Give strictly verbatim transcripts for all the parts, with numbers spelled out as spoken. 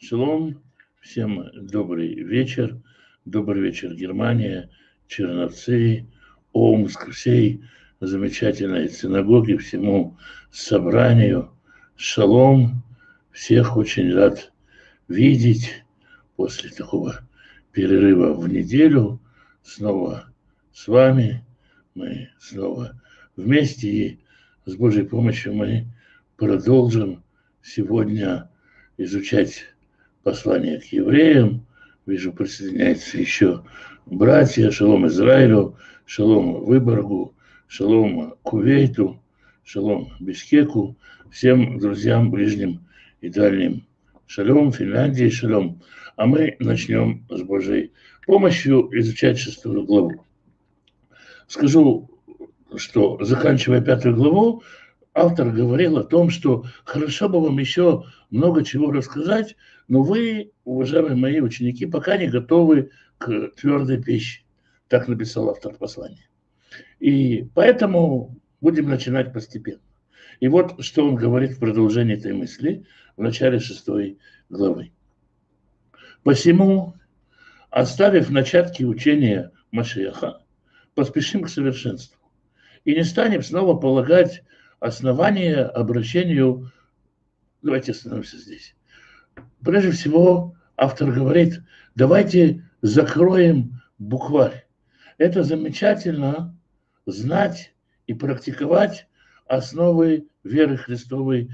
Шалом, всем добрый вечер. Добрый вечер, Германия, Черновцы, Омск, всей замечательной синагоге, всему собранию. Шалом, всех очень рад видеть после такого перерыва в неделю. Снова с вами, мы снова вместе, и с Божьей помощью мы продолжим сегодня изучать послание к евреям. Вижу, присоединяются еще братья. Шалом Израилю, шалом Выборгу, шалом Кувейту, шалом Бишкеку, всем друзьям ближним и дальним. Шалом Финляндии, шалом. А мы начнем с Божьей помощью изучать шестую главу. Скажу, что, заканчивая пятую главу, автор говорил о том, что хорошо бы вам еще много чего рассказать, но вы, уважаемые мои ученики, пока не готовы к твердой пище. Так написал автор послания. И поэтому будем начинать постепенно. И вот что он говорит в продолжении этой мысли в начале шестой главы. «Посему, оставив начатки учения Машиаха, поспешим к совершенству и не станем снова полагать основания обращению». Давайте остановимся здесь. Прежде всего, автор говорит, давайте закроем букварь. Это замечательно знать и практиковать основы веры Христовой,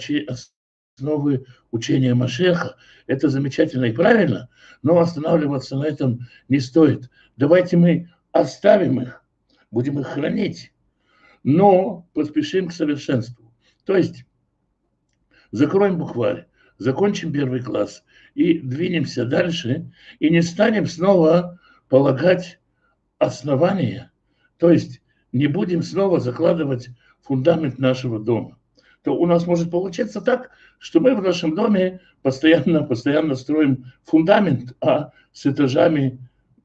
основы учения Машеха. Это замечательно и правильно, но останавливаться на этом не стоит. Давайте мы оставим их, будем их хранить, но поспешим к совершенству. То есть закроем букварь, закончим первый класс и двинемся дальше, и не станем снова полагать основания, то есть не будем снова закладывать фундамент нашего дома. То у нас может получиться так, что мы в нашем доме постоянно, постоянно строим фундамент, а с этажами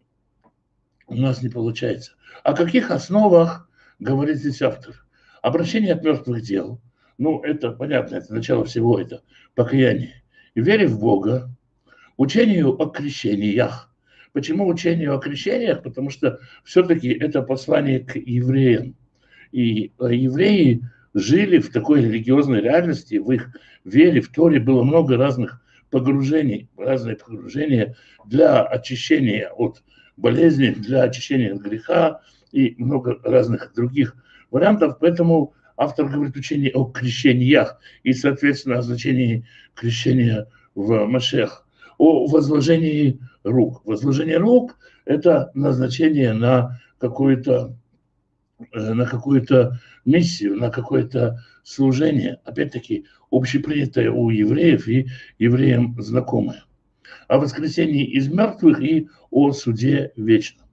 у нас не получается. О каких основах говорит здесь автор? Обращение от мертвых дел. Ну, это понятно, это начало всего, это покаяние. И вере в Бога, учению о крещениях. Почему учению о крещениях? Потому что все-таки это послание к евреям. И евреи жили в такой религиозной реальности, в их вере, в Торе было много разных погружений, разные погружения для очищения от болезни, для очищения от греха и много разных других вариантов. Поэтому автор говорит учение о крещениях и, соответственно, о значении крещения в Машех, о возложении рук. Возложение рук – это назначение на какую-то на какую-то миссию, на какое-то служение, опять-таки, общепринятое у евреев и евреям знакомое. О воскресении из мертвых и о суде вечном.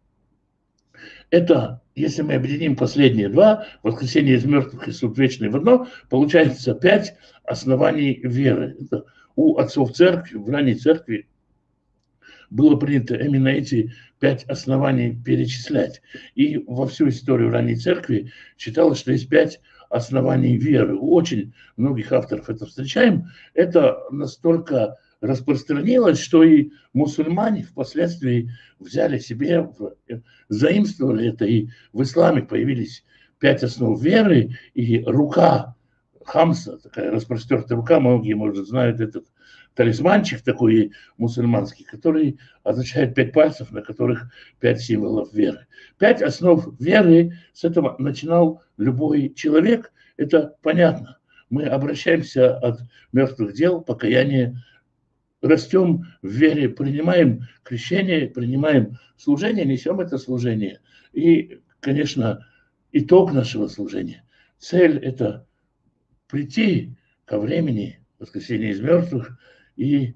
Это, если мы объединим последние два, воскресение из мертвых и суд вечный в одно, получается пять оснований веры. Это у отцов церкви, в ранней церкви было принято именно эти пять оснований перечислять. И во всю историю ранней церкви считалось, что есть пять оснований веры. У очень многих авторов это встречаем. Это настолько распространилось, что и мусульмане впоследствии взяли себе, заимствовали это, и в исламе появились пять основ веры, и рука хамса, такая распростертая рука, многие, может, знают этот талисманчик такой мусульманский, который означает пять пальцев, на которых пять символов веры. Пять основ веры, с этого начинал любой человек, это понятно. Мы обращаемся от мертвых дел, покаяния, растем в вере, принимаем крещение, принимаем служение, несем это служение. И, конечно, итог нашего служения. Цель – это прийти ко времени воскресения из мертвых, и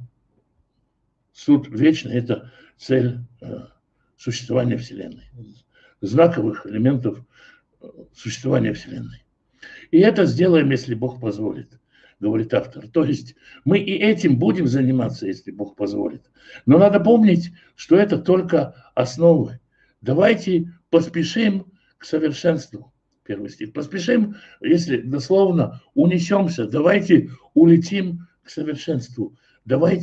суд вечный – это цель существования Вселенной, знаковых элементов существования Вселенной. И это сделаем, если Бог позволит, говорит автор. То есть мы и этим будем заниматься, если Бог позволит. Но надо помнить, что это только основы. Давайте поспешим к совершенству. Первый стих. Поспешим, если дословно, унесемся. Давайте улетим к совершенству. Давайте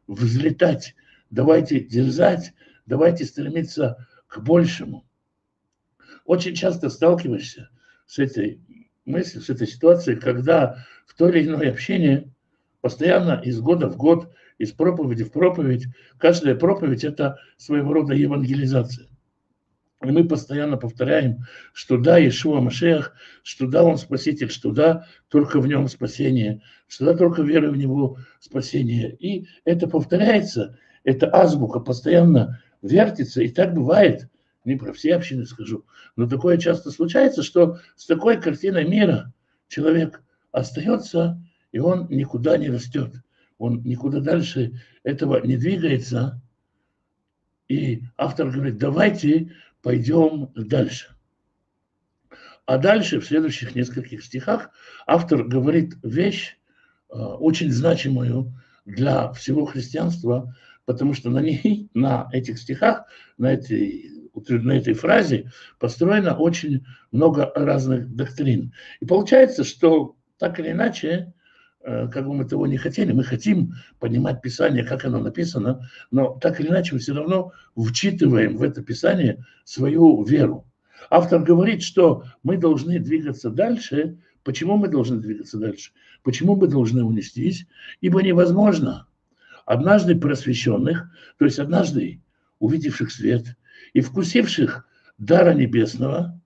взлетать, давайте дерзать, давайте стремиться к большему. Очень часто сталкиваешься с этой мыслью, с этой ситуацией, когда в то или иное общение постоянно из года в год, из проповеди в проповедь, каждая проповедь – это своего рода евангелизация. И мы постоянно повторяем, что да, Иешуа Машиах, что да, Он Спаситель, что да, только в Нем спасение, что да, только верой в Него спасение. И это повторяется, эта азбука постоянно вертится, и так бывает, не про все общины скажу, но такое часто случается, что с такой картиной мира человек остается, и он никуда не растет, он никуда дальше этого не двигается. И автор говорит, давайте пойдем дальше. А дальше, в следующих нескольких стихах, автор говорит вещь, очень значимую для всего христианства, потому что на ней, на этих стихах, на этой, на этой фразе построено очень много разных доктрин. И получается, что так или иначе, как бы мы того не хотели, мы хотим понимать Писание, как оно написано, но так или иначе мы все равно вчитываем в это Писание свою веру. Автор говорит, что мы должны двигаться дальше. Почему мы должны двигаться дальше? Почему мы должны унестись? Ибо невозможно однажды просвещенных, то есть однажды увидевших свет и вкусивших дара небесного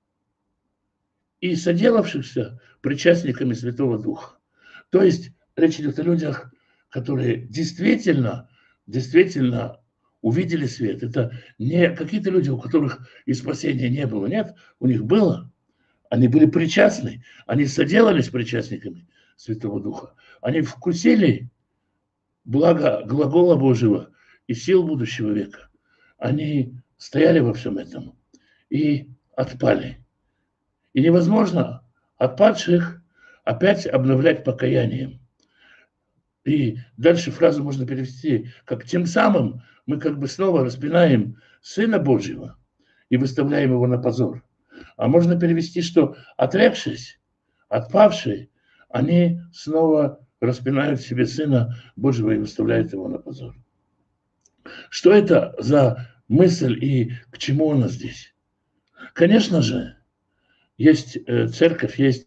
и соделавшихся причастниками Святого Духа. То есть речь идет о людях, которые действительно, действительно увидели свет. Это не какие-то люди, у которых и спасения не было. Нет, у них было. Они были причастны. Они соделались причастниками Святого Духа. Они вкусили благо глагола Божьего и сил будущего века. Они стояли во всем этом и отпали. И невозможно отпадших опять обновлять покаянием. И дальше фразу можно перевести как «тем самым мы как бы снова распинаем Сына Божьего и выставляем его на позор». А можно перевести, что отрекшись, отпавшие, они снова распинают себе Сына Божьего и выставляют его на позор. Что это за мысль и к чему она здесь? Конечно же, есть церковь, есть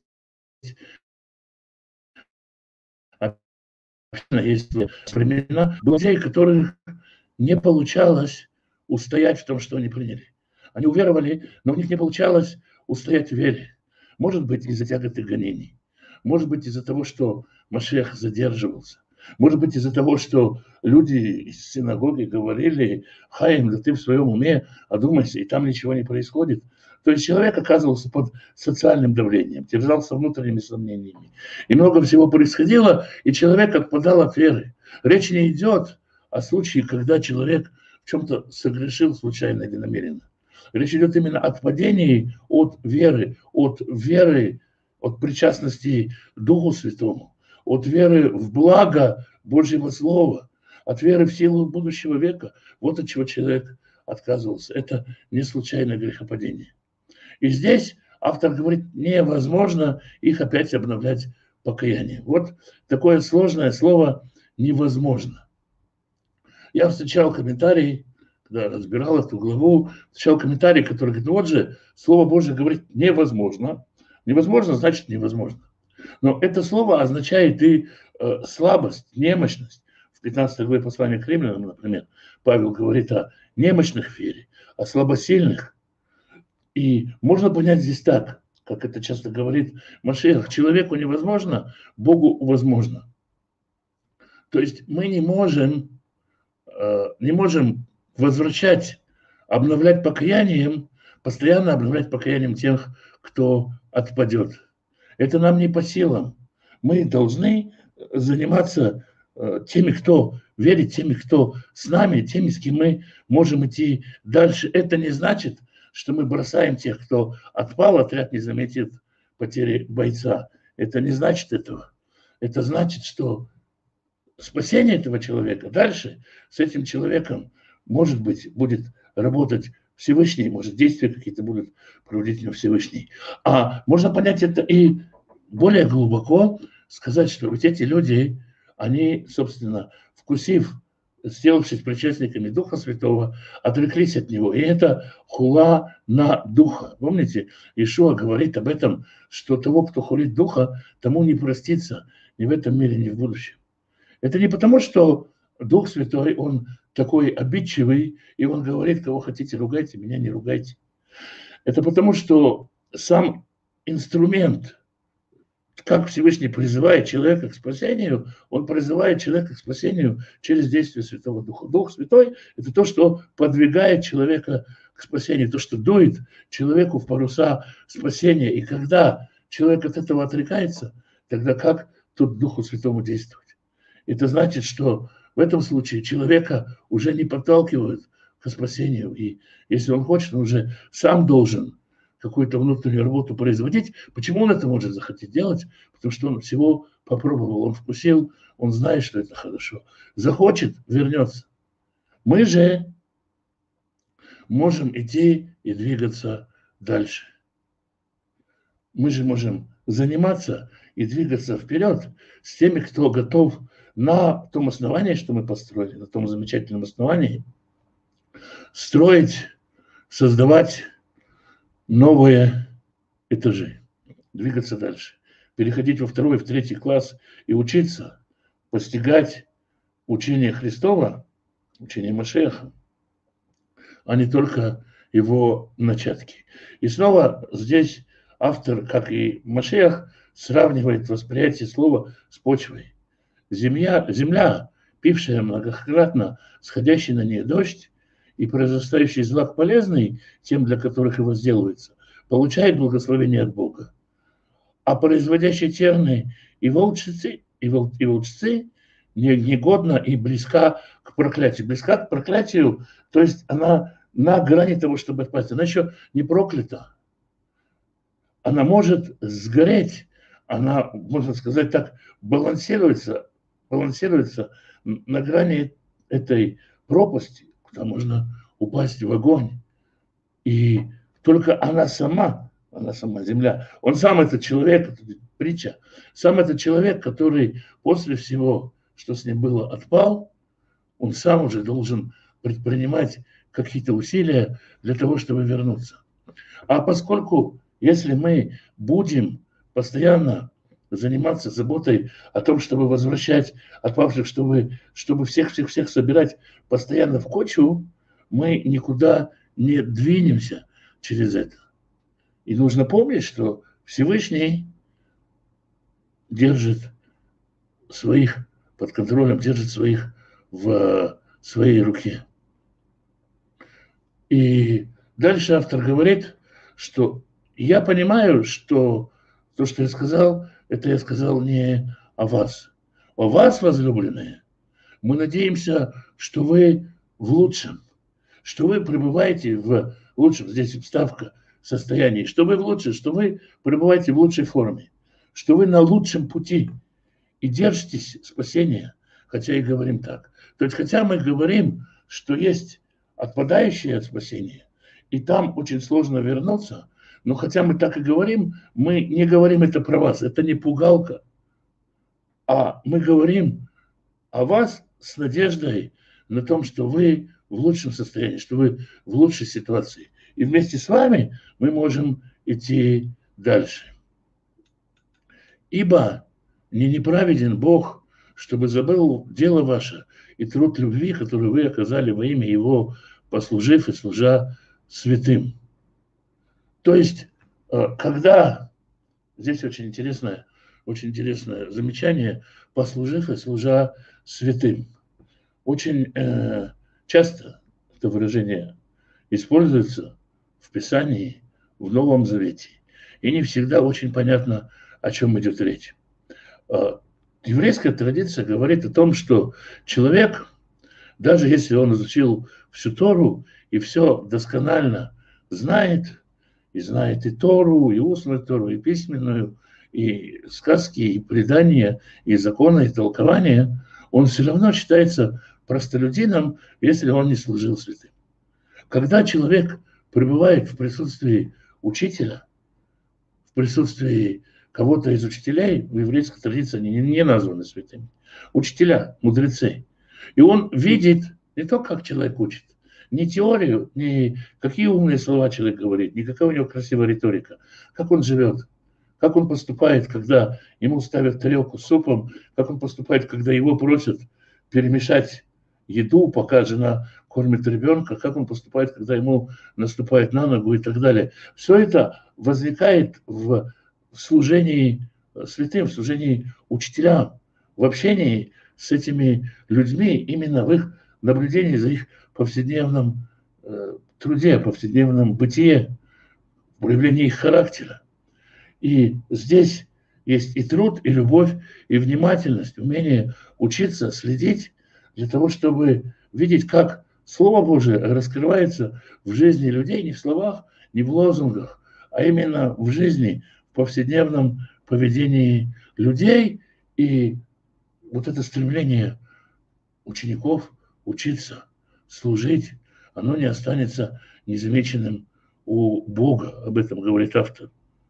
есть времена людей, которых не получалось устоять в том, что они приняли. Они уверовали, но у них не получалось устоять в вере. Может быть, из-за тяготы гонений. Может быть, из-за того, что Машиах задерживался. Может быть, из-за того, что люди из синагоги говорили: «Хаим, да ты в своем уме, одумайся», и там ничего не происходит. То есть человек оказывался под социальным давлением, терзался внутренними сомнениями. И много всего происходило, и человек отпадал от веры. Речь не идет о случае, когда человек в чем-то согрешил случайно или намеренно. Речь идет именно о отпадении от веры, от веры, от причастности Духу Святому, от веры в благо Божьего Слова, от веры в силу будущего века. Вот от чего человек отказывался. Это не случайное грехопадение. И здесь автор говорит, невозможно их опять обновлять покаяние. Вот такое сложное слово «невозможно». Я встречал комментарии, когда разбирал эту главу, встречал комментарии, которые говорят, ну вот же, Слово Божие говорит «невозможно». Невозможно значит невозможно. Но это слово означает и э, слабость, немощность. В пятнадцатой главе послания к Римлянам, например, Павел говорит о немощных в вере, о слабосильных. И можно понять здесь так, как это часто говорит Машиах, человеку невозможно, Богу возможно. То есть мы не можем, э, не можем возвращать, обновлять покаянием, постоянно обновлять покаянием тех, кто отпадет. Это нам не по силам. Мы должны заниматься э, теми, кто верит, теми, кто с нами, теми, с кем мы можем идти дальше. Это не значит, что мы бросаем тех, кто отпал, отряд не заметит потери бойца. Это не значит этого. Это значит, что спасение этого человека дальше с этим человеком, может быть, будет работать Всевышний, может, действия какие-то будут проводить на Всевышний. А можно понять это и более глубоко, сказать, что вот эти люди, они, собственно, вкусив сделавшись причастниками Духа Святого, отреклись от Него. И это хула на Духа. Помните, Иешуа говорит об этом, что того, кто хулит Духа, тому не простится ни в этом мире, ни в будущем. Это не потому, что Дух Святой, Он такой обидчивый, и Он говорит, кого хотите ругайте, меня не ругайте. Это потому, что сам инструмент, как Всевышний призывает человека к спасению, он призывает человека к спасению через действие Святого Духа. Дух Святой – это то, что подвигает человека к спасению, то, что дует человеку в паруса спасения. И когда человек от этого отрекается, тогда как тут Духу Святому действовать? Это значит, что в этом случае человека уже не подталкивают к спасению. И если он хочет, он уже сам должен какую-то внутреннюю работу производить. Почему он это может захотеть делать? Потому что он всего попробовал, он вкусил, он знает, что это хорошо. Захочет, вернется. Мы же можем идти и двигаться дальше. Мы же можем заниматься и двигаться вперед с теми, кто готов на том основании, что мы построили, на том замечательном основании, строить, создавать новые этажи, двигаться дальше, переходить во второй, в третий класс и учиться, постигать учение Христова, учение Машеха, а не только его начатки. И снова здесь автор, как и Машех, сравнивает восприятие слова с почвой. Земля, земля, пившая многократно сходящий на ней дождь, и произрастающий злак полезный тем, для которых его сделается, получает благословение от Бога. А производящие терны и волчцы, и, вол, и волчцы негодна и близка к проклятию. Близка к проклятию, то есть она на грани того, чтобы отпасть. Она еще не проклята. Она может сгореть, она, можно сказать так, балансируется, балансируется на грани этой пропасти, куда можно упасть в огонь. И только она сама, она сама, земля, он сам этот человек, это притча, сам этот человек, который после всего, что с ним было, отпал, он сам уже должен предпринимать какие-то усилия для того, чтобы вернуться. А поскольку, если мы будем постоянно заниматься заботой о том, чтобы возвращать отпавших, чтобы, чтобы всех-всех-всех собирать постоянно в кучу, мы никуда не двинемся через это. И нужно помнить, что Всевышний держит своих под контролем, держит своих в своей руке. И дальше автор говорит, что я понимаю, что то, что я сказал, это я сказал не о вас. О вас, возлюбленные, мы надеемся, что вы в лучшем, что вы пребываете в лучшем, здесь вставка, состоянии, что вы в лучшем, что вы пребываете в лучшей форме, что вы на лучшем пути и держитесь спасения, хотя и говорим так. То есть, хотя мы говорим, что есть отпадающие от спасения, и там очень сложно вернуться, но хотя мы так и говорим, мы не говорим это про вас, это не пугалка, а мы говорим о вас с надеждой на том, что вы в лучшем состоянии, что вы в лучшей ситуации. И вместе с вами мы можем идти дальше. Ибо не неправеден Бог, чтобы забыл дело ваше и труд любви, который вы оказали во имя Его, послужив и служа святым. То есть, когда, здесь очень интересное, очень интересное замечание, послужив и служа святым. Очень э, часто это выражение используется в Писании, в Новом Завете. И не всегда очень понятно, о чем идет речь. Еврейская традиция говорит о том, что человек, даже если он изучил всю Тору и все досконально знает, и знает и Тору, и устную Тору, и письменную, и сказки, и предания, и законы, и толкования, он все равно считается простолюдином, если он не служил святым. Когда человек пребывает в присутствии учителя, в присутствии кого-то из учителей, в еврейской традиции они не названы святыми, учителя, мудрецы, И он видит не то, как человек учит, не теорию, не какие умные слова человек говорит, не какая у него красивая риторика, как он живет, как он поступает, когда ему ставят тарелку с супом, как он поступает, когда его просят перемешать еду, пока жена кормит ребенка, как он поступает, когда ему наступает на ногу и так далее. Все это возникает в служении святым, в служении учителям, в общении с этими людьми, именно в их наблюдении за их повседневном э, труде, повседневном бытие, проявлении их характера. И здесь есть и труд, и любовь, и внимательность, умение учиться, следить для того, чтобы видеть, как Слово Божие раскрывается в жизни людей не в словах, не в лозунгах, а именно в жизни, в повседневном поведении людей. И вот это стремление учеников учиться, служить, оно не останется незамеченным у Бога. Об этом говорит автор.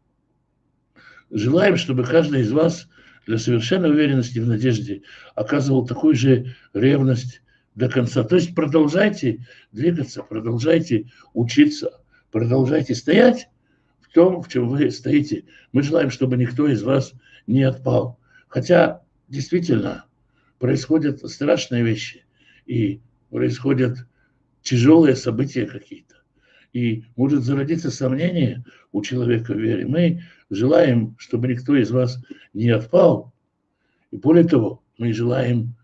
Желаем, чтобы каждый из вас для совершенной уверенности в надежде оказывал такую же ревность до конца. То есть продолжайте двигаться, продолжайте учиться, продолжайте стоять в том, в чем вы стоите. Мы желаем, чтобы никто из вас не отпал. Хотя действительно происходят страшные вещи и происходят тяжелые события какие-то. И может зародиться сомнение у человека в вере. Мы желаем, чтобы никто из вас не отпал. И более того, мы желаем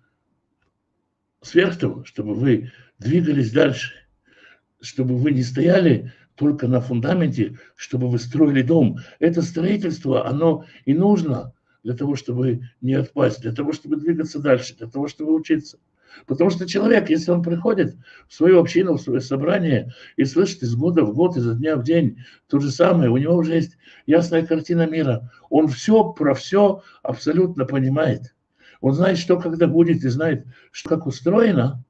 сверх того, чтобы вы двигались дальше, чтобы вы не стояли только на фундаменте, чтобы вы строили дом. Это строительство, оно и нужно для того, чтобы не отпасть, для того, чтобы двигаться дальше, для того, чтобы учиться. Потому что человек, если он приходит в свою общину, в свое собрание и слышит из года в год, изо дня в день то же самое, у него уже есть ясная картина мира. Он все про все абсолютно понимает. Он знает, что когда будет, и знает, что как устроено.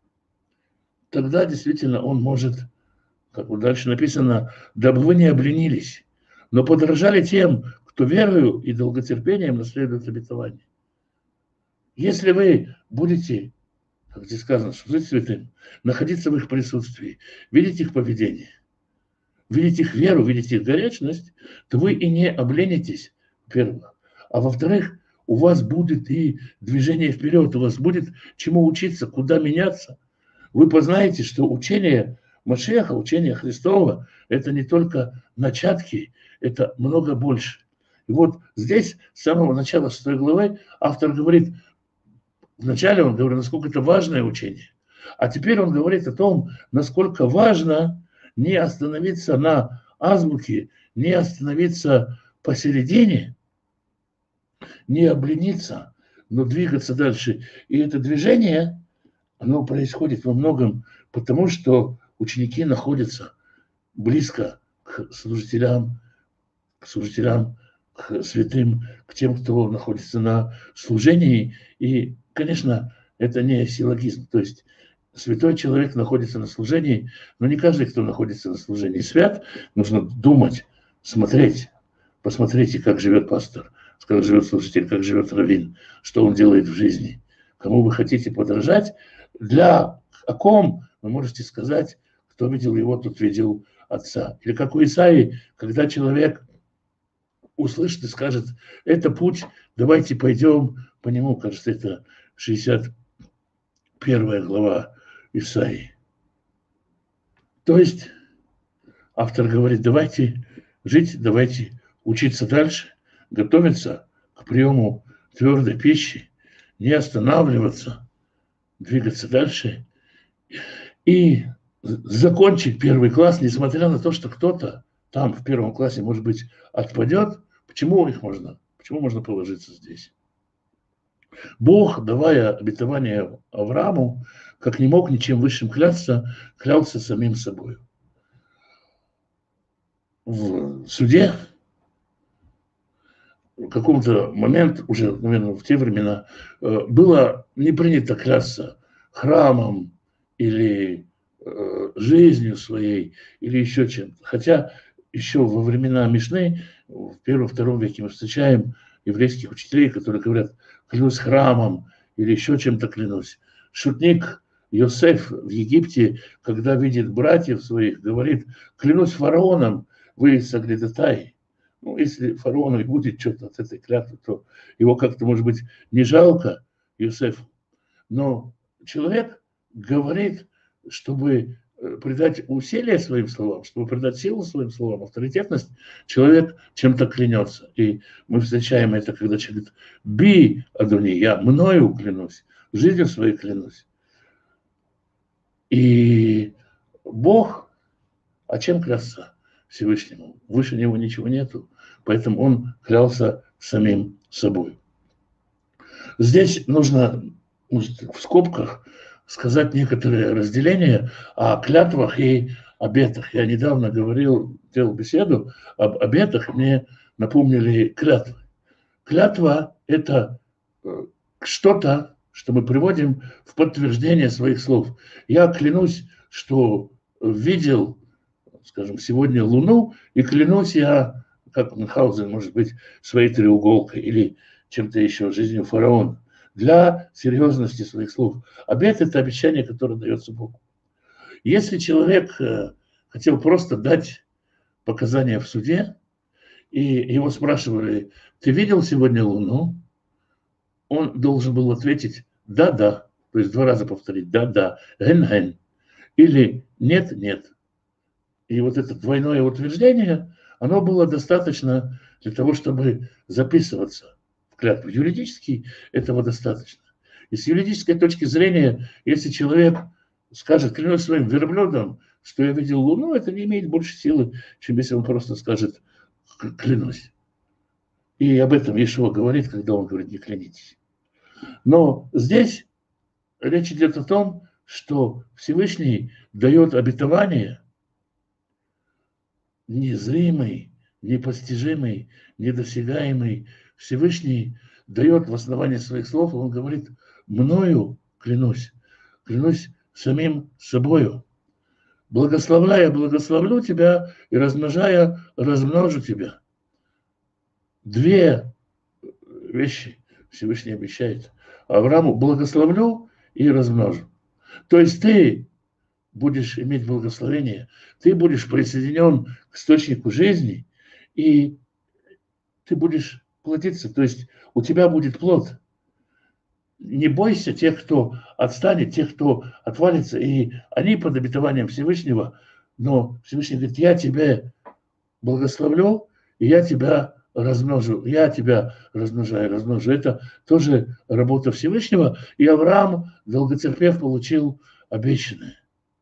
Тогда действительно он может, как вот дальше написано, дабы вы не обленились, но подражали тем, кто верою и долготерпением наследует обетование. Если вы будете, как здесь сказано, служить святым, находиться в их присутствии, видеть их поведение, видеть их веру, видеть их горячность, то вы и не обленитесь, во-первых. А во-вторых, у вас будет и движение вперед, у вас будет чему учиться, куда меняться. Вы познаете, что учение Машиаха, учение Христова, это не только начатки, это много больше. И вот здесь, с самого начала шестой главы, автор говорит, вначале он говорит, насколько это важное учение, а теперь он говорит о том, насколько важно не остановиться на азбуке, не остановиться посередине, не облениться, но двигаться дальше. И это движение, оно происходит во многом потому, что ученики находятся близко к служителям, к служителям, к святым, к тем, кто находится на служении. И, конечно, это не силлогизм. То есть святой человек находится на служении, но не каждый, кто находится на служении, свят. Нужно думать, смотреть. Посмотрите, как живет пастор, как живет служитель, как живет раввин, что он делает в жизни. Кому вы хотите подражать, для о ком вы можете сказать, кто видел его, тот видел отца. Или как у Исаии, когда человек услышит и скажет, это путь, давайте пойдем по нему. Кажется, это шестьдесят первая глава Исаии. То есть автор говорит, давайте жить, давайте учиться дальше, готовиться к приему твердой пищи, не останавливаться, двигаться дальше и закончить первый класс, несмотря на то, что кто-то там в первом классе, может быть, отпадет. Почему их можно? Почему можно положиться здесь? Бог, давая обетование Аврааму, как не мог ничем высшим клясться, клялся самим собой. В суде в каком-то момент, уже, наверное, в те времена, было не принято клясться храмом или жизнью своей, или еще чем-то. Хотя еще во времена Мишны, в первом-втором веке мы встречаем еврейских учителей, которые говорят, клянусь храмом или еще чем-то клянусь. шутник Йосеф в Египте, когда видит братьев своих, говорит: клянусь фараоном, вы соглядатай. Ну, если фараону и будет что-то от этой клятвы, то его как-то, может быть, не жалко Йосефу. Но человек говорит, чтобы придать усилие своим словам, чтобы придать силу своим словам, авторитетность, человек чем-то клянется. И мы встречаем это, когда человек говорит: би, Адони, я мною клянусь, жизнью своей клянусь. И Бог, а чем клясться Всевышнему? Выше него ничего нету, поэтому он клялся самим собой. Здесь нужно, может, в скобках сказать некоторые разделения о клятвах и обетах. Я недавно говорил, делал беседу об обетах, мне напомнили клятвы. Клятва – это что-то, что мы приводим в подтверждение своих слов. Я клянусь, что видел, скажем, сегодня Луну, и клянусь я, как Мюнхгаузен, может быть, своей треуголкой или чем-то еще, жизнью фараона, для серьезности своих слов. Обет – это обещание, которое дается Богу. Если человек хотел просто дать показания в суде, и его спрашивали: ты видел сегодня Луну? Он должен был ответить: да-да, то есть два раза повторить: да-да, ген-ген, или нет-нет. И вот это двойное утверждение, оно было достаточно для того, чтобы записываться в клятву. Юридически этого достаточно. И с юридической точки зрения, если человек скажет: клянусь своим верблюдом, что я видел Луну, это не имеет больше силы, чем если он просто скажет: клянусь. И об этом Иешуа говорит, когда он говорит: не клянитесь. Но здесь речь идет о том, что Всевышний дает обетование незримый, непостижимый, недосягаемый. Всевышний дает в основании своих слов, он говорит: мною клянусь, клянусь самим собою. Благословляя, благословлю тебя, и размножая, размножу тебя. Две вещи Всевышний обещает Аврааму: благословлю и размножу. То есть ты будешь иметь благословение, ты будешь присоединен к источнику жизни, и ты будешь плодиться, то есть у тебя будет плод. Не бойся тех, кто отстанет, тех, кто отвалится, и они под обетованием Всевышнего, но Всевышний говорит: я тебя благословлю, и я тебя размножу, я тебя размножаю, размножу. Это тоже работа Всевышнего, и Авраам, долготерпев, получил обещанное.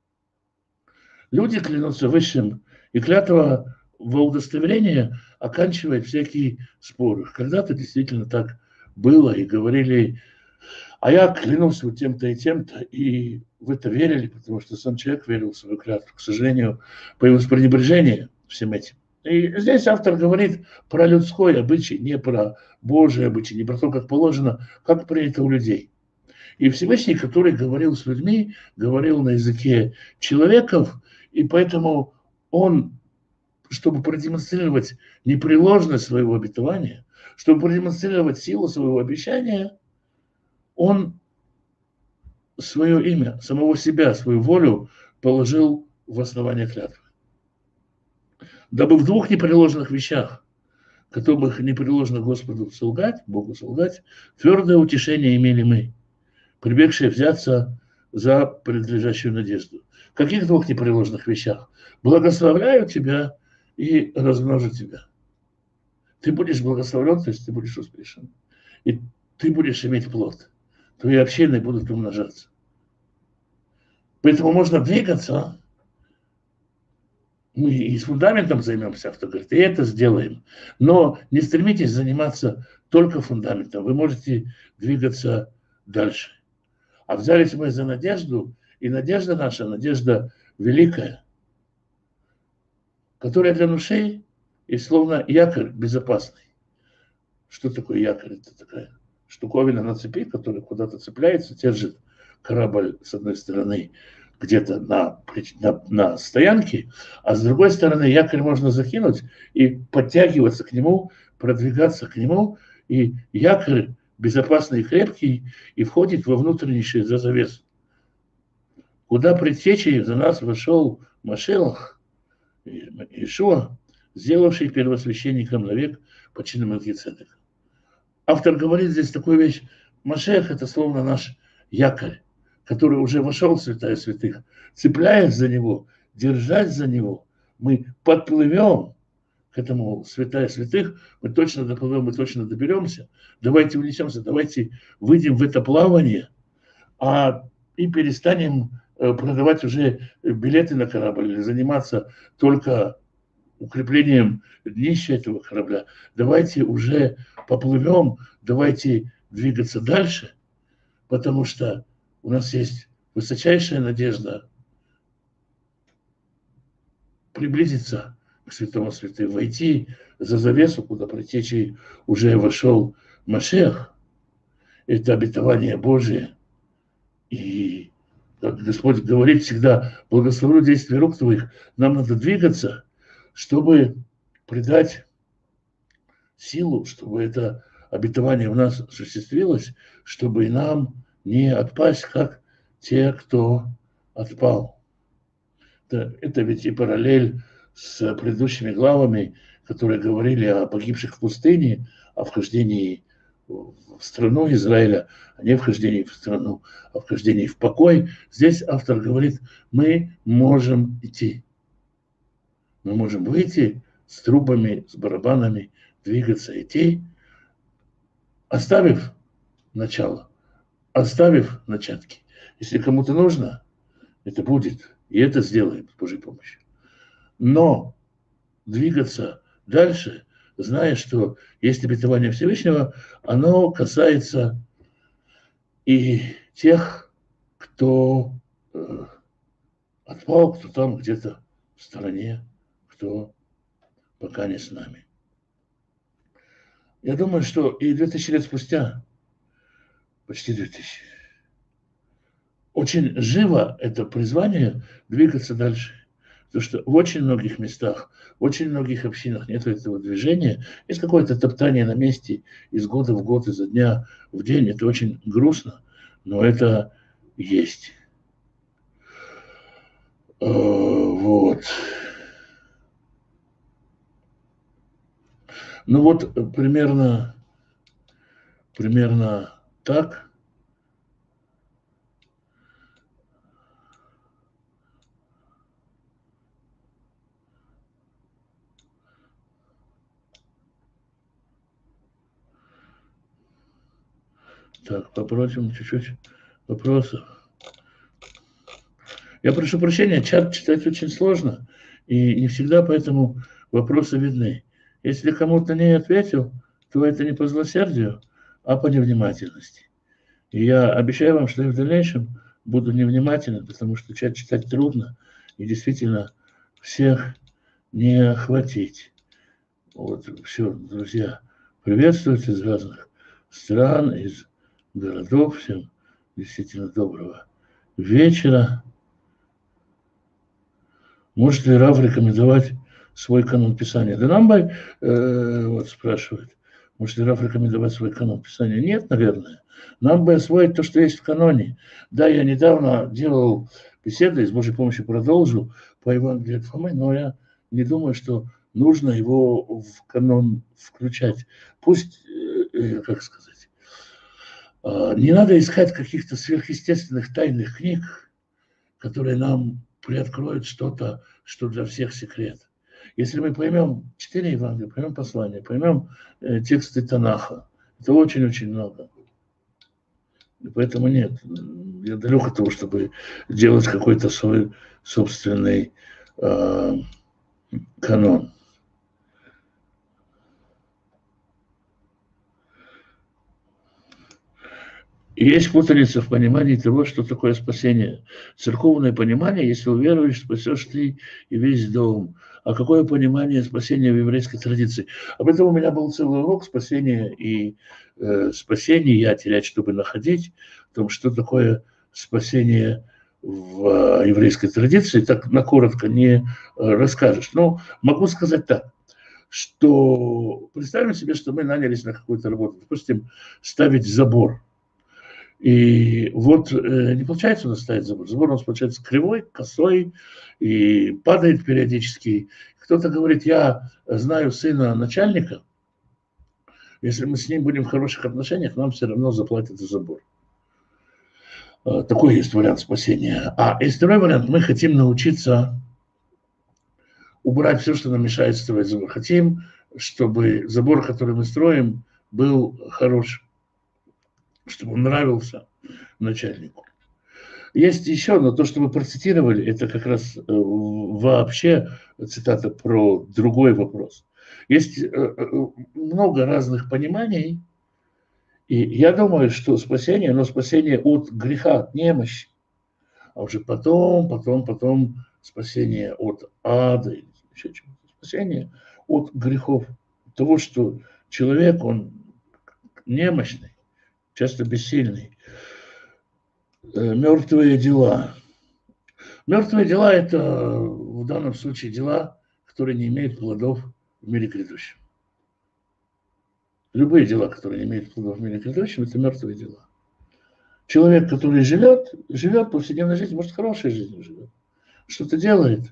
Люди клянутся высшим, и клятва во удостоверение оканчивает всякие споры. Когда-то действительно так было, и говорили: а я клянусь вот тем-то и тем-то, и в это верили, потому что сам человек верил в свою клятву. К сожалению, появилось пренебрежение всем этим. И здесь автор говорит про людской обычай, не про Божий обычай, не про то, как положено, как принято у людей. И Всевышний, который говорил с людьми, говорил на языке человеков, и поэтому он, чтобы продемонстрировать непреложность своего обетования, чтобы продемонстрировать силу своего обещания, он свое имя, самого себя, свою волю положил в основание клятвы. Дабы в двух непреложных вещах, которых не приложено Господу солгать, Богу солгать, твердое утешение имели мы, прибегшие взяться за предлежащую надежду. В каких двух непреложных вещах? Благословляю тебя и размножу тебя. Ты будешь благословлен, то есть ты будешь успешен. И ты будешь иметь плод. Твои общины будут умножаться. Поэтому можно двигаться. Мы и с фундаментом займемся, автор говорит, и это сделаем. Но не стремитесь заниматься только фундаментом. Вы можете двигаться дальше. А взялись мы за надежду, и надежда наша, надежда великая, которая для души и словно якорь безопасный. Что такое якорь? Это такая штуковина на цепи, которая куда-то цепляется, держит корабль с одной стороны где-то на, на, на стоянке, а с другой стороны якорь можно закинуть и подтягиваться к нему, продвигаться к нему. И якорь безопасный и крепкий и входит во внутреннейший за завесу, куда предтечей за нас вошел Машиах, Иешуа, сделавший первосвященником навек по чину Мелхиседека. Автор говорит здесь такую вещь. Машиах – это словно наш якорь, который уже вошел в святая святых. Цепляясь за него, держась за него, мы подплывем к этому святая святых, мы точно доплывем, мы точно доберемся. Давайте унесемся, давайте выйдем в это плавание, а и перестанем продавать уже билеты на корабль или заниматься только укреплением днища этого корабля. Давайте уже поплывем, давайте двигаться дальше, потому что у нас есть высочайшая надежда приблизиться к святому святым, войти за завесу, куда предтечей уже вошел Машиах. Это обетование Божие. И как Господь говорит всегда: благословлю действия рук твоих. Нам надо двигаться, чтобы придать силу, чтобы это обетование в нас осуществилось, чтобы и нам не отпасть, как те, кто отпал. Это, это ведь и параллель с предыдущими главами, которые говорили о погибших в пустыне, о вхождении в страну Израиля, а не вхождении в страну, а вхождении в покой. Здесь автор говорит: мы можем идти. Мы можем выйти с трубами, с барабанами, двигаться, идти, оставив начало, оставив начатки. Если кому-то нужно, это будет, и это сделаем с Божьей помощью. Но двигаться дальше, зная, что есть обетование Всевышнего, оно касается и тех, кто э, отпал, кто там где-то в стороне, кто пока не с нами. Я думаю, что и две тысячи лет спустя, почти две тысячи, очень живо это призвание двигаться дальше. Потому что в очень многих местах, в очень многих общинах нет этого движения. Есть какое-то топтание на месте из года в год, изо дня в день. Это очень грустно, но это есть. Вот. Ну вот примерно, примерно так. Так, попросим чуть-чуть вопросов. Я прошу прощения, чат читать очень сложно, и не всегда поэтому вопросы видны. Если кому-то не ответил, то это не по злосердию, а по невнимательности. И я обещаю вам, что я в дальнейшем буду невнимателен, потому что чат читать трудно, и действительно всех не охватить. Вот, все, друзья, приветствуйте из разных стран, из городов. Всем действительно доброго вечера. Может ли Рав рекомендовать свой канон Писания? Да нам бы, э, вот спрашивает, может ли Рав рекомендовать свой канон Писания? Нет, наверное. Нам бы освоить то, что есть в каноне. Да, я недавно делал беседы, с Божьей помощью продолжу, по Евангелию от Фомы, но я не думаю, что нужно его в канон включать. Пусть, э, как сказать, э, не надо искать каких-то сверхъестественных тайных книг, которые нам приоткроют что-то, что для всех секрет. Если мы поймем четыре Евангелия, поймем послания, поймем э, тексты Танаха, это очень-очень много. И поэтому нет, я далек от того, чтобы делать какой-то свой собственный э, канон. И есть путаница в понимании того, что такое спасение. Церковное понимание, если уверуешь, спасешь ты и весь дом. А какое понимание спасения в еврейской традиции? Об этом у меня был целый урок спасения и э, спасение, я терять, чтобы находить, о том, что такое спасение в э, еврейской традиции, так на коротко не э, расскажешь. Но могу сказать так, что представим себе, что мы нанялись на какую-то работу, допустим, ставить забор. И вот э, не получается у нас ставить забор. Забор у нас получается кривой, косой и падает периодически. Кто-то говорит, я знаю сына начальника, если мы с ним будем в хороших отношениях, нам все равно заплатят за забор. Такой есть вариант спасения. А есть второй вариант. Мы хотим научиться убрать все, что нам мешает строить забор. Хотим, чтобы забор, который мы строим, был хорошим, чтобы он нравился начальнику. Есть еще, но то, что вы процитировали, это как раз вообще цитата про другой вопрос. Есть много разных пониманий, и я думаю, что спасение, но спасение от греха, от немощи, а уже потом, потом, потом спасение от ада, еще чего-то, спасение от грехов, того, что человек, он немощный, часто бессильный. Мертвые дела. Мертвые дела – это в данном случае дела, которые не имеют плодов в мире грядущем. Любые дела, которые не имеют плодов в мире грядущем, это мертвые дела. Человек, который живет, живет повседневной жизнью, может, хорошей жизнью живет, что-то делает.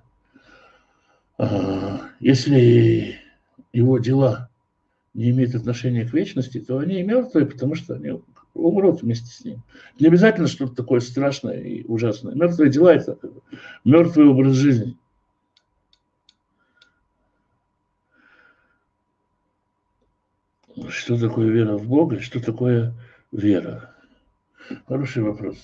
Если его дела не имеют отношения к вечности, то они мертвые, потому что они умрут вместе с ним. Не обязательно что-то такое страшное и ужасное. Мертвые дела – это мертвый образ жизни. Что такое вера в Бога? Что такое вера? Хороший вопрос.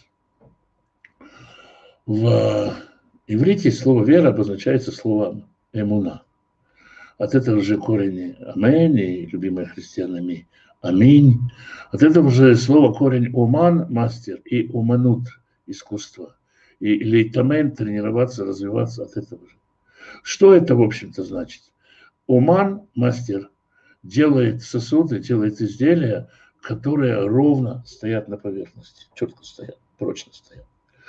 В иврите слово «вера» обозначается словом «эмуна». От этого же корень «амен» и любимые христианами «аминь». От этого же слова корень «уман» – мастер и «уманут» – искусство. И «лейтамен» – тренироваться, развиваться от этого же. Что это, в общем-то, значит? «Уман» – мастер делает сосуды, делает изделия, которые ровно стоят на поверхности, четко стоят, прочно стоят.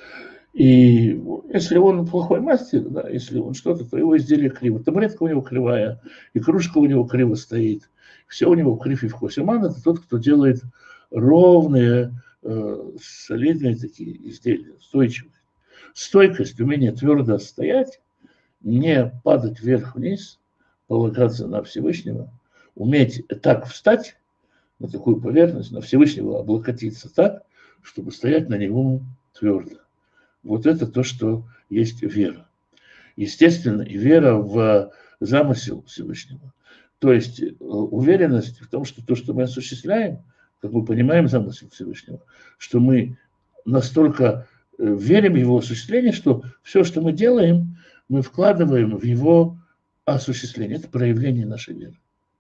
И если он плохой мастер, да, если он что-то, то его изделие криво. Табуретка у него кривая, и кружка у него криво стоит. Все у него в крив и в кось. Уман – это тот, кто делает ровные, э, солидные такие изделия, стойчивые. Стойкость, умение твердо стоять, не падать вверх-вниз, полагаться на Всевышнего, уметь так встать на такую поверхность, на Всевышнего облокотиться так, чтобы стоять на него твердо. Вот это то, что есть вера. Естественно, и вера в замысел Всевышнего. То есть уверенность в том, что то, что мы осуществляем, как мы понимаем замысел Всевышнего, что мы настолько верим в его осуществление, что все, что мы делаем, мы вкладываем в его осуществление. Это проявление нашей веры.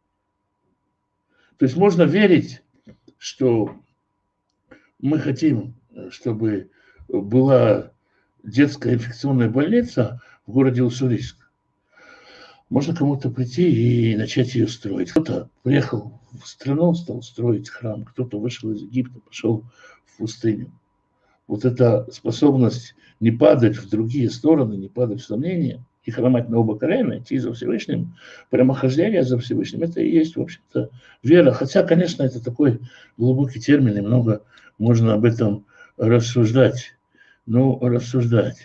То есть можно верить, что мы хотим, чтобы была детская инфекционная больница в городе Уссурийск. Можно кому-то прийти и начать ее строить. Кто-то приехал в страну, стал строить храм, кто-то вышел из Египта, пошел в пустыню. Вот эта способность не падать в другие стороны, не падать в сомнения и хромать на оба колена, идти за Всевышним, прямохождение за Всевышним, это и есть, в общем-то, вера. Хотя, конечно, это такой глубокий термин, и много можно об этом рассуждать. Ну, рассуждать.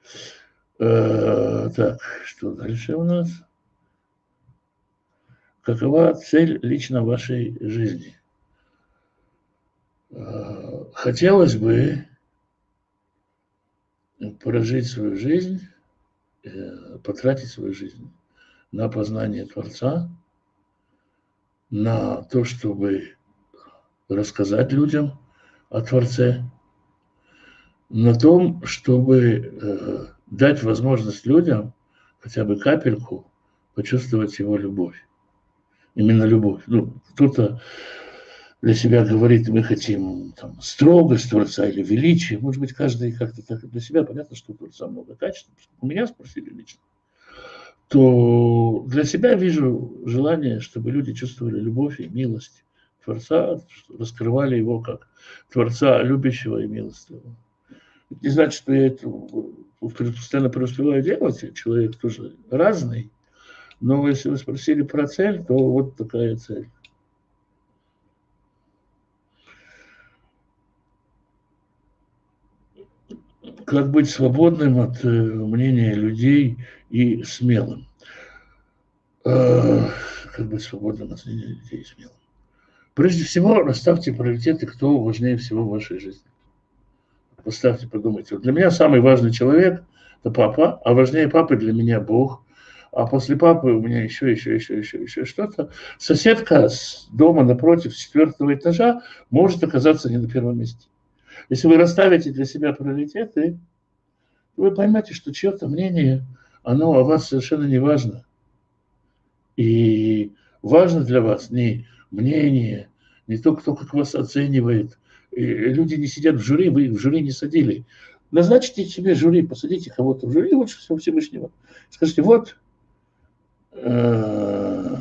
Э, так, что дальше у нас? Какова цель лично вашей жизни? Э, хотелось бы прожить свою жизнь, э, потратить свою жизнь на познание Творца, на то, чтобы рассказать людям о Творце, на том, чтобы э, дать возможность людям хотя бы капельку почувствовать его любовь. Именно любовь. Ну, кто-то для себя говорит, мы хотим там, строгость Творца или величие. Может быть, каждый как-то так для себя. Понятно, что у Творца много качеств. У меня спросили лично. То для себя вижу желание, чтобы люди чувствовали любовь и милость Творца, раскрывали его как Творца любящего и милостивого. Не значит, что я это постоянно преуспеваю делать. Человек тоже разный. Но если вы спросили про цель, то вот такая цель. Как быть свободным от мнения людей и смелым? Как быть свободным от мнения людей и смелым? Прежде всего, расставьте приоритеты, кто важнее всего в вашей жизни. Поставьте, подумайте. Вот для меня самый важный человек – это папа, а важнее папы для меня Бог. А после папы у меня еще, еще, еще, еще, еще что-то. Соседка с дома напротив, с четвертого этажа, может оказаться не на первом месте. Если вы расставите для себя приоритеты, вы поймете, что чье-то мнение, оно о вас совершенно не важно. И важно для вас не мнение, не то, кто как вас оценивает. И люди не сидят в жюри, вы их в жюри не садили. Назначьте себе жюри, посадите кого-то в жюри, лучше всего Всевышнего. Скажите, вот, э,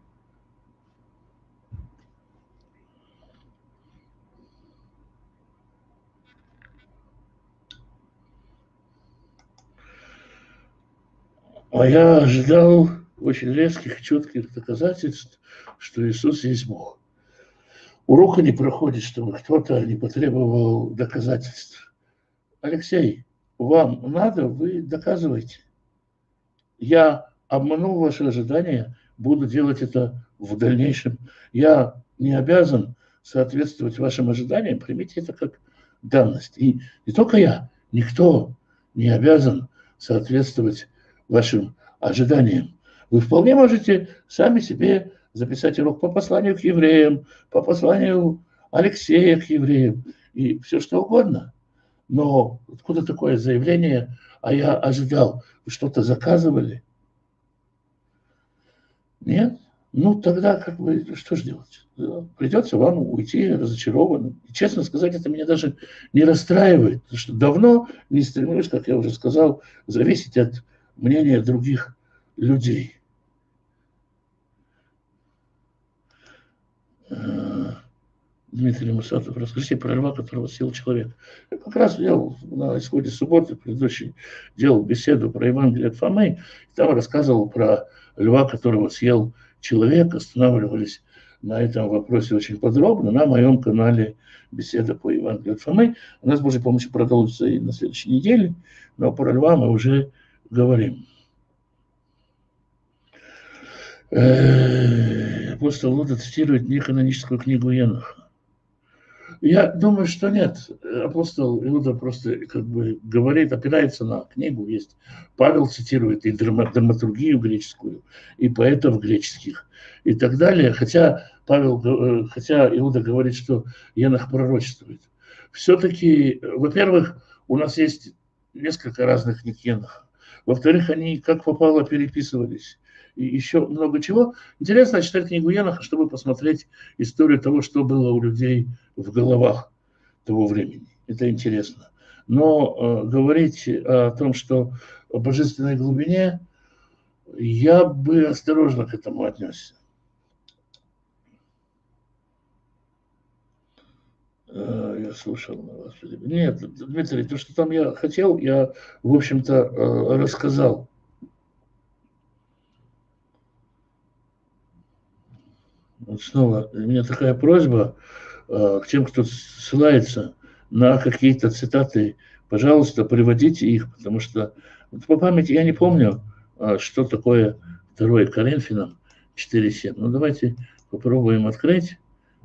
а я ожидал очень резких, четких доказательств, что Иисус есть Бог. Урока не проходит, чтобы кто-то не потребовал доказательств. Алексей, вам надо, вы доказываете. Я обманул ваши ожидания, буду делать это в дальнейшем. Я не обязан соответствовать вашим ожиданиям, примите это как данность. И не только я, никто не обязан соответствовать вашим ожиданиям. Вы вполне можете сами себе записать урок по посланию к евреям, по посланию Алексея к евреям и все что угодно. Но откуда такое заявление, а я ожидал, вы что-то заказывали? Нет? Ну, тогда как бы, что же делать? Придется вам уйти разочарованным. И, честно сказать, это меня даже не расстраивает, потому что давно не стремлюсь, как я уже сказал, зависеть от мнения других людей. Дмитрий Мусатов, расскажите про льва, которого съел человек. Я как раз делал на исходе субботы предыдущий, делал беседу про Евангелие от Фомы, и там рассказывал про льва, которого съел человек, останавливались на этом вопросе очень подробно на моем канале «Беседа по Евангелию от Фомы». У нас, с Божьей помощью, продолжится и на следующей неделе, но про льва мы уже говорим. Апостол Луда цитирует неканоническую книгу Еноха. Я думаю, что нет. Апостол Иуда просто как бы говорит, опирается на книгу. Есть Павел цитирует и драматургию греческую, и поэтов греческих, и так далее. Хотя Павел, хотя Иуда говорит, что Енох пророчествует. Все-таки, во-первых, у нас есть несколько разных книг Еноха. Во-вторых, они как попало переписывались. И еще много чего. Интересно читать книгу Еноха, чтобы посмотреть историю того, что было у людей в головах того времени. Это интересно. Но э, говорить о том, что о божественной глубине, я бы осторожно к этому отнесся. Э, я слушал на вас. Нет, Дмитрий, то, что там я хотел, я, в общем-то, э, рассказал. Вот снова у меня такая просьба э, к тем, кто ссылается на какие-то цитаты, пожалуйста, приводите их, потому что вот по памяти я не помню, э, что такое второе Коринфянам четыре семь. Ну, давайте попробуем открыть.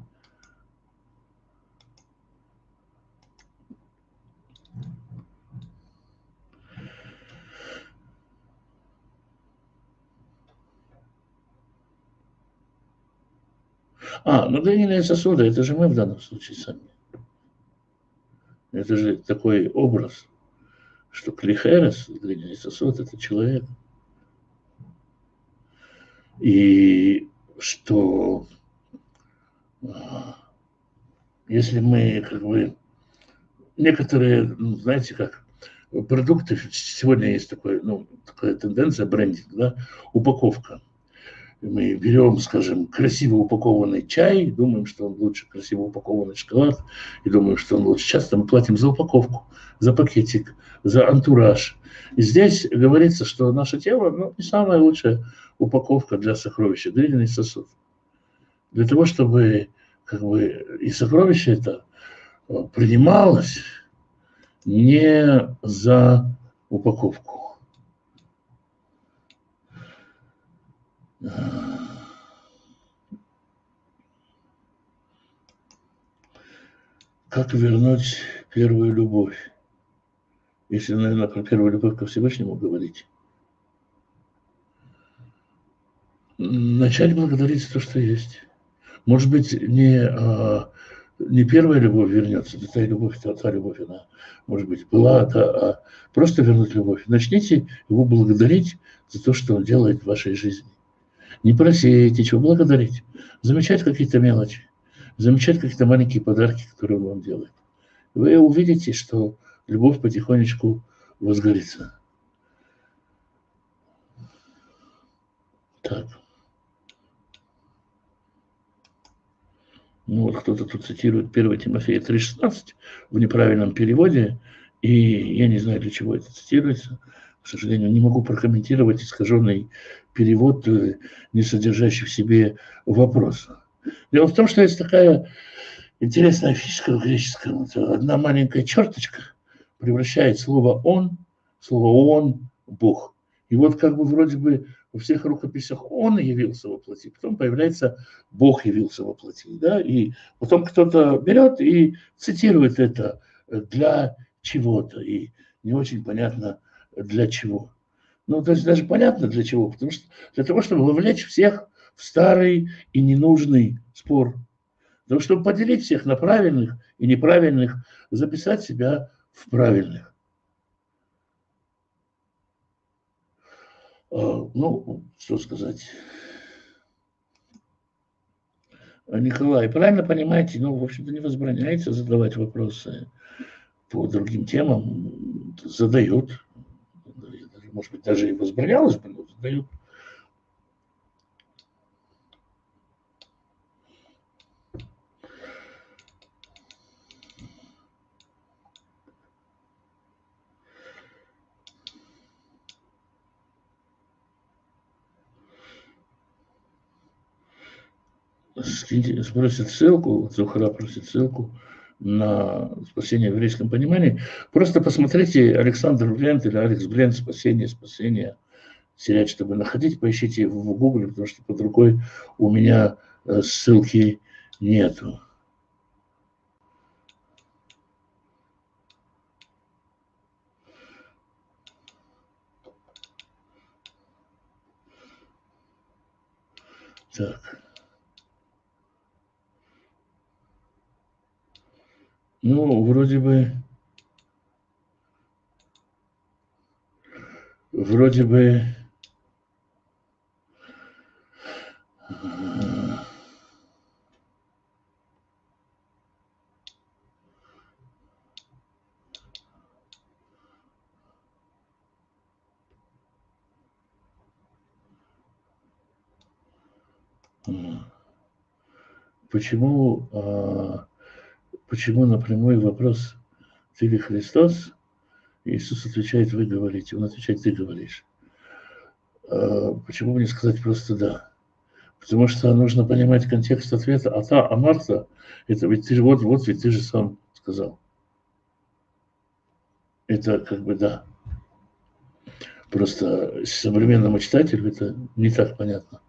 А, ну глиняные сосуды, это же мы в данном случае сами. Это же такой образ, что клихерес, глиняный сосуд, это человек. И что если мы как бы некоторые, знаете как, продукты, сегодня есть такой, ну, такая тенденция брендинг, да, упаковка. мы берем, скажем, красиво упакованный чай, думаем, что он лучше красиво упакованный шоколад, и думаем, что он лучше. Часто мы платим за упаковку, за пакетик, за антураж. И здесь говорится, что наше тело, ну, не самая лучшая упаковка для сокровища, глиняный сосуд. Для того, чтобы как бы и сокровище это принималось не за упаковку. Как вернуть первую любовь? Если, наверное, про первую любовь ко Всевышнему говорить. Начать благодарить за то, что есть. Может быть, не, а, не первая любовь вернется, да, та любовь, та, та любовь, она, может быть, была, да, а просто вернуть любовь. Начните его благодарить за то, что он делает в вашей жизни. Не просить ничего, благодарить. Замечать какие-то мелочи. Замечать какие-то маленькие подарки, которые он вам делает. Вы увидите, что любовь потихонечку возгорится. Так. Ну вот кто-то тут цитирует первое Тимофея три шестнадцать в неправильном переводе, и я не знаю, для чего это цитируется. К сожалению, не могу прокомментировать искаженный перевод, не содержащий в себе вопроса. Дело в том, что есть такая интересная фишка в греческом. Это одна маленькая черточка превращает слово «он», слово «он» в «бог». И вот как бы вроде бы во всех рукописях он явился во плоти, потом появляется Бог явился во плоти. Да? И потом кто-то берет и цитирует это для чего-то. И не очень понятно для чего. Ну, то есть даже понятно для чего. Потому что для того, чтобы вовлечь всех в старый и ненужный спор. Для того, чтобы поделить всех на правильных и неправильных, записать себя в правильных. Ну, что сказать. Николай, правильно понимаете, ну, в общем-то, не возбраняется задавать вопросы по другим темам. Задают. Может быть, даже и возбранялось бы, но задают. Спросит ссылку, Зухара просит ссылку на спасение в еврейском понимании. Просто посмотрите Александр Блент или Алекс Блент «Спасение, спасение». Терять, чтобы находить, поищите в Гугле, потому что под рукой у меня ссылки нету. Так. Ну, вроде бы... Вроде бы... Почему, почему на прямой вопрос «Ты ли Христос?» Иисус отвечает «Вы говорите». Он отвечает «Ты говоришь». Почему бы не сказать просто «да»? Потому что нужно понимать контекст ответа. А та, а Марта, это ведь ты же, вот, вот ведь ты же сам сказал. Это как бы да. Просто современному читателю это не так понятно.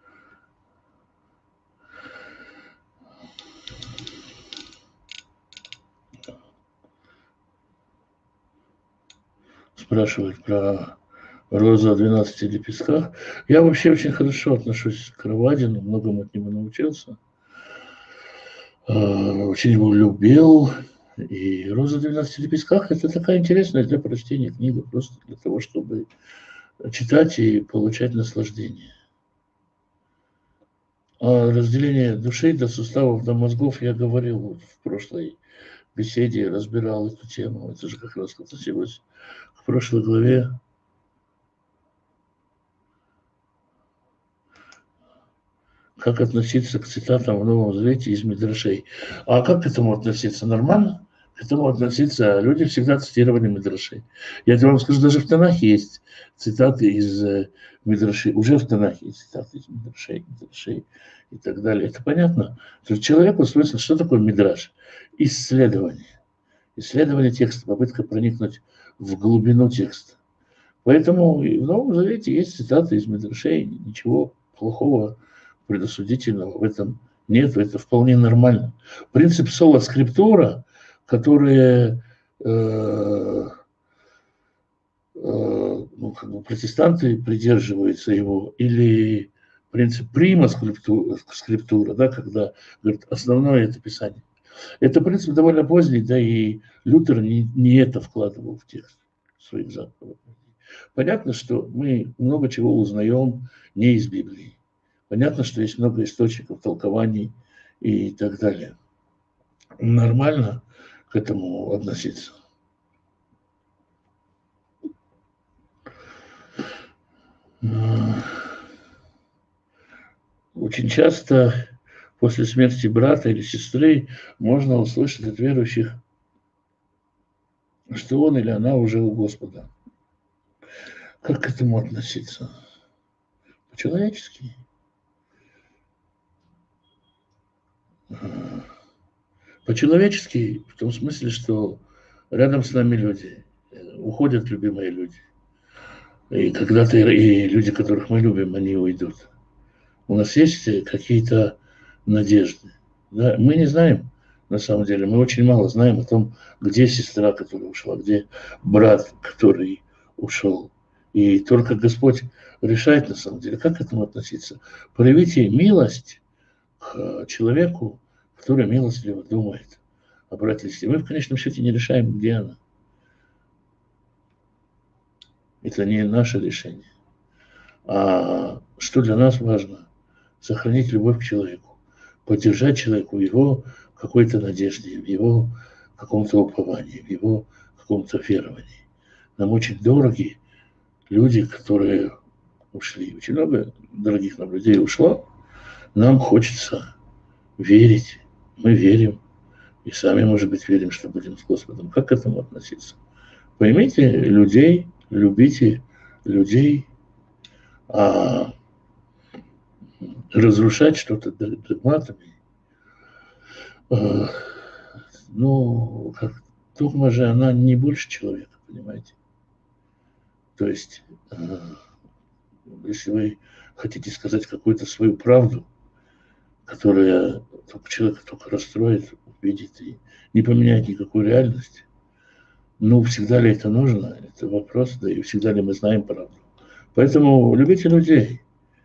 Спрашивают про розу о двенадцати лепестках. Я вообще очень хорошо отношусь к Равадину, многому от него научился. Очень его любил. И «Роза о двенадцати лепестках» – это такая интересная для прочтения книга, просто для того, чтобы читать и получать наслаждение. А разделение души до суставов, до мозгов я говорил в прошлой беседе, разбирал эту тему. Это же как раз относилось к прошлой главе. Как относиться к цитатам в Новом Завете из Мидрашей? А как к этому относиться? Нормально? К этому относиться. Люди всегда цитировали Мидрашей. Я вам скажу, даже в Танахе есть цитаты из Мидрашей. Уже в Танахе есть цитаты из Мидрашей, Мидрашей и так далее. Это понятно. То есть человеку свойственно, что такое Мидраш? Исследование. Исследование текста, попытка проникнуть в глубину текста. Поэтому и в Новом Завете есть цитаты из Мидрашей. Ничего плохого, предосудительного в этом нет, это вполне нормально. Принцип сола скриптура, который э, э, ну, как бы протестанты придерживаются его, или принцип прима скриптура, скриптура, да, когда говорят, основное это Писание. Это принцип довольно поздний, да и Лютер не, не это вкладывал в текст своих заповедей. Понятно, что мы много чего узнаем не из Библии. Понятно, что есть много источников, толкований и так далее. Нормально к этому относиться. Очень часто после смерти брата или сестры можно услышать от верующих, что он или она уже у Господа. Как к этому относиться? По-человечески. По-человечески, в том смысле, что рядом с нами люди, уходят любимые люди. И когда-то и люди, которых мы любим, они уйдут. У нас есть какие-то надежды. Да? Мы не знаем, на самом деле, мы очень мало знаем о том, где сестра, которая ушла, где брат, который ушел. И только Господь решает, на самом деле, как к этому относиться. Проявите милость к человеку, который милостливо думает о брате и сестре. Мы в конечном счете не решаем, где она. Это не наше решение. А что для нас важно? Сохранить любовь к человеку, поддержать человеку в его какой-то надежде, в его каком-то уповании, в его каком-то веровании. Нам очень дороги люди, которые ушли. Очень много дорогих нам людей ушло. Нам хочется верить. Мы верим. И сами, может быть, верим, что будем с Господом. Как к этому относиться? Поймите людей, любите людей, а разрушать что-то догматами, э, ну, как догма же, она не больше человека, понимаете? То есть, э, если вы хотите сказать какую-то свою правду, которая только человека только расстроит, увидит и не поменяет никакую реальность, ну, всегда ли это нужно? Это вопрос, да и всегда ли мы знаем правду. Поэтому любите людей.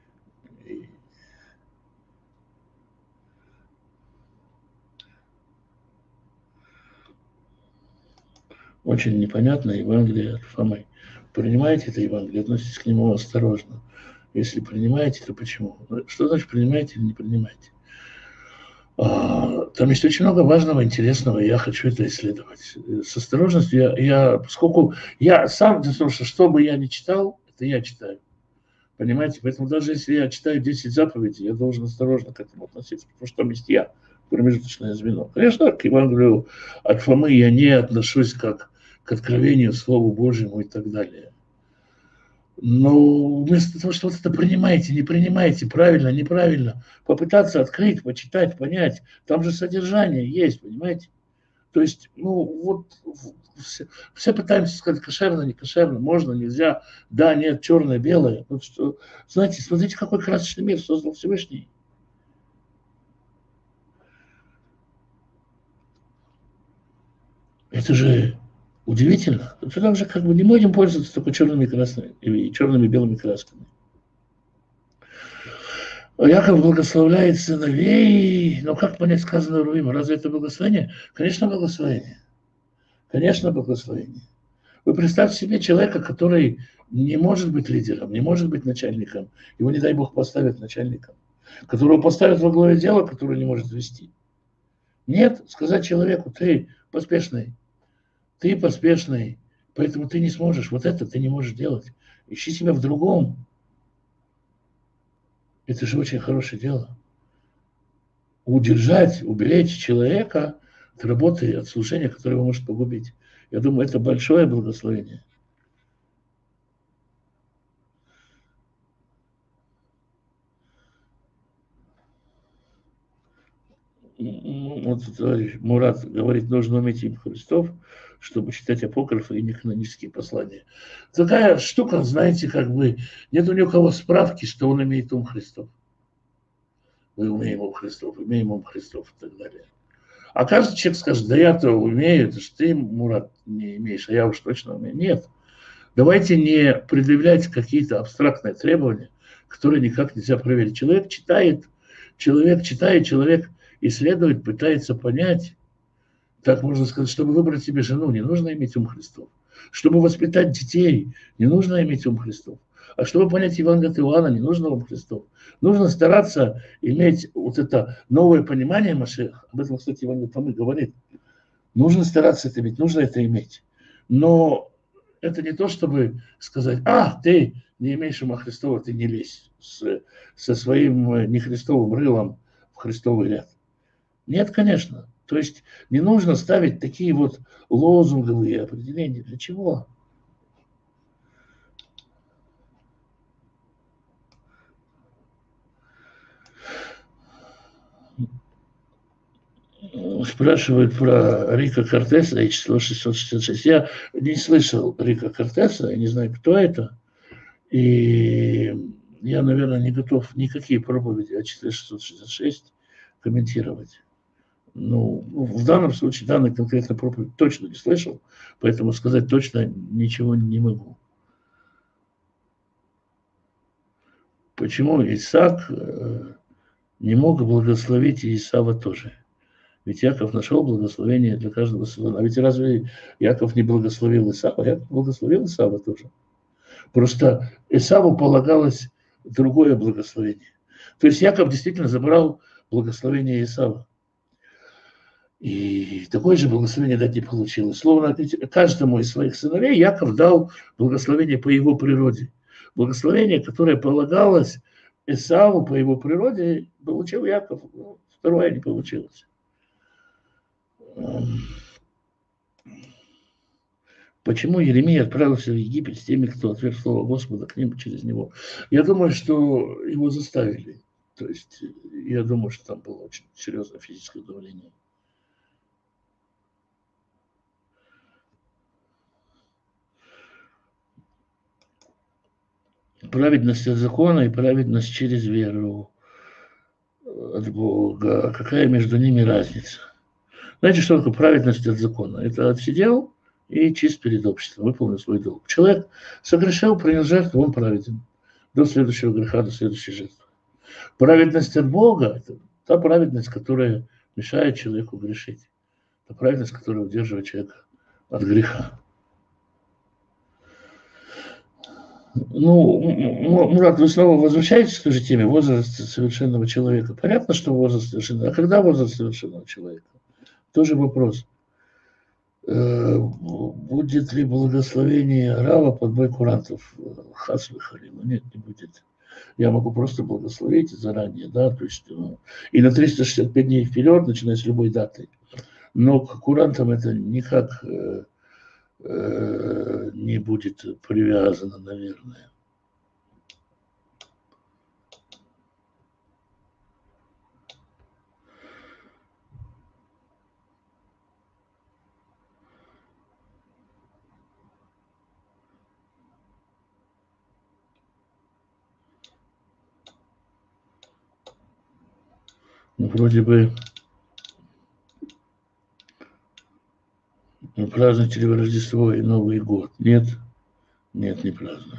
Очень непонятно Евангелие от Фомы. Принимаете это Евангелие, относитесь к нему осторожно. Если принимаете, то почему? Что значит принимаете или не принимаете? Там есть очень много важного, интересного, и я хочу это исследовать. С осторожностью я, я поскольку я сам, что бы я ни читал, это я читаю. Понимаете? Поэтому даже если я читаю десять заповедей, я должен осторожно к этому относиться, потому что там есть я, промежуточное звено. Конечно, к Евангелию от Фомы я не отношусь как к откровению, Слову Божьему и так далее. Но вместо того, что вот это принимаете, не принимаете, правильно, неправильно, попытаться открыть, почитать, понять, там же содержание есть, понимаете? То есть, ну, вот все, все пытаемся сказать, кошерно, не кошерно, можно, нельзя, да, нет, черное, белое. Вот что, знаете, смотрите, какой красочный мир создал Всевышний. Это же удивительно. Потому что как бы не можем пользоваться только черными красными и черными белыми красками. Яков благословляет сыновей, но как понять сказанное Руима? Разве это благословение? Конечно, благословение. Конечно, благословение. Вы представьте себе человека, который не может быть лидером, не может быть начальником. Его, не дай Бог, поставят начальником. Которого поставят во главе дела, которое не может вести. Нет, сказать человеку, ты поспешный, ты поспешный, поэтому ты не сможешь, вот это ты не можешь делать. Ищи себя в другом. Это же очень хорошее дело. удержать, уберечь человека от работы, от служения, которое его может погубить. Я думаю, это большое благословение. Вот товарищ Мурат говорит, нужно уметь им Христов, чтобы читать апокрифы и неканонические послания. Такая штука, знаете, как бы нет у ни у кого справки, что он имеет ум Христов. Мы умеем ум Христов, имеем ум Христов и так далее. А каждый человек скажет, да я-то умею, это же ты, Мурат, не имеешь, а я уж точно умею. Нет. Давайте не предъявлять какие-то абстрактные требования, которые никак нельзя проверить. Человек читает, человек читает, человек исследует, пытается понять. Так можно сказать, чтобы выбрать себе жену, не нужно иметь ум Христов. Чтобы воспитать детей, не нужно иметь ум Христов. А чтобы понять Евангелие от Иоанна, не нужно ум Христов. Нужно стараться иметь вот это новое понимание Машеха. Об этом, кстати, Евангелие Фомы говорит. Нужно стараться это иметь, нужно это иметь. Но это не то, чтобы сказать, а, ты не имеешь ума Христова, ты не лезь с, со своим нехристовым рылом в Христовый ряд. Нет, конечно. То есть не нужно ставить такие вот лозунговые определения. Для чего? Спрашивают про Рика Кортеса и число шестьсот шестьдесят шесть. Я не слышал Рика Кортеса, я не знаю, кто это. И я, наверное, не готов никакие проповеди о числе шестьсот шестьдесят шесть комментировать. Ну, в данном случае, данной конкретной проповедь точно не слышал, поэтому сказать точно ничего не могу. Почему Исаак не мог благословить Исава тоже? Ведь Яков нашел благословение для каждого сына. А ведь разве Яков не благословил Исава? Яков благословил Исава тоже. Просто Исаву полагалось другое благословение. То есть Яков действительно забрал благословение Исава. И такое же благословение дать не получилось. Словно каждому из своих сыновей Яков дал благословение по его природе. Благословение, которое полагалось Исаву по его природе, получил Яков. Второе не получилось. Почему Еремия отправился в Египет с теми, кто отверг слово Господа к ним через него? Я думаю, что его заставили. То есть я думаю, что там было очень серьезное физическое давление. Праведность от закона и праведность через веру от Бога. Какая между ними разница? Знаете, что такое праведность от закона? Это отсидел и чист перед обществом, выполнил свой долг. Человек согрешил, принял жертву, он праведен. До следующего греха, до следующей жертвы. Праведность от Бога – это та праведность, которая мешает человеку грешить. Это праведность, которая удерживает человека от греха. Ну, Мурат, вы снова возвращаетесь к той же теме возраста совершенного человека. Понятно, что возраст совершенного. А когда возраст совершенного человека? Тоже вопрос. Будет ли благословение Рава под бой курантов? Хасвы Халима? Нет, не будет. Я могу просто благословить заранее, да, то есть, ну, и на триста шестьдесят пять дней вперед, начиная с любой даты. Но к курантам это никак э, э, не будет привязано, наверное. Ну, вроде бы празднуете ли вы Рождество и Новый год? Нет, нет, не праздную.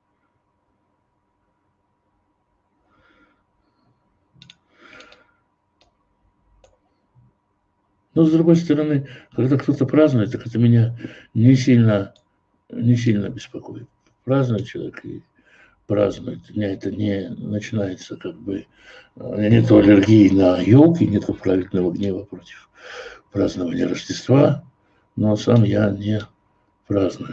Но с другой стороны, когда кто-то празднует, так это меня не сильно, не сильно беспокоит. Празднует человек и празднует. У меня это не начинается как бы... У меня нет аллергии на елки, нет праведного гнева против празднования Рождества, но сам я не праздную.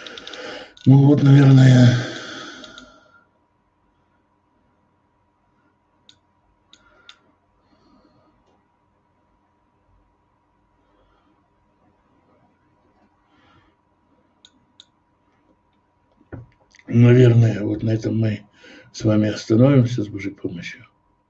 Ну вот, наверное, Наверное, вот на этом мы с вами остановимся с Божьей помощью.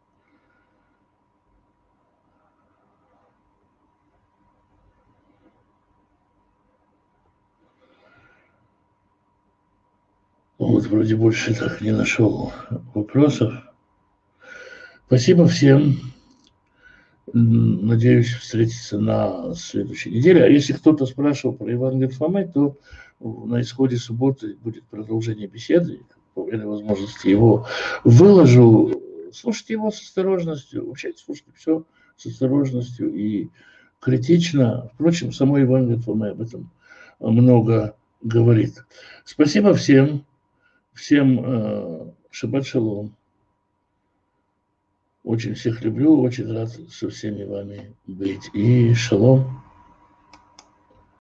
Вот вроде больше так не нашел вопросов. Спасибо всем. Надеюсь встретиться на следующей неделе. А если кто-то спрашивал про Евангелие от Фомы, то на исходе субботы будет продолжение беседы. По мере возможности его выложу. Слушайте его с осторожностью. Вообще слушайте все с осторожностью и критично. Впрочем, само Евангелие от Фомы об этом много говорит. Спасибо всем. Всем э, шаббат шалом. Очень всех люблю, очень рад со всеми вами быть. И шалом.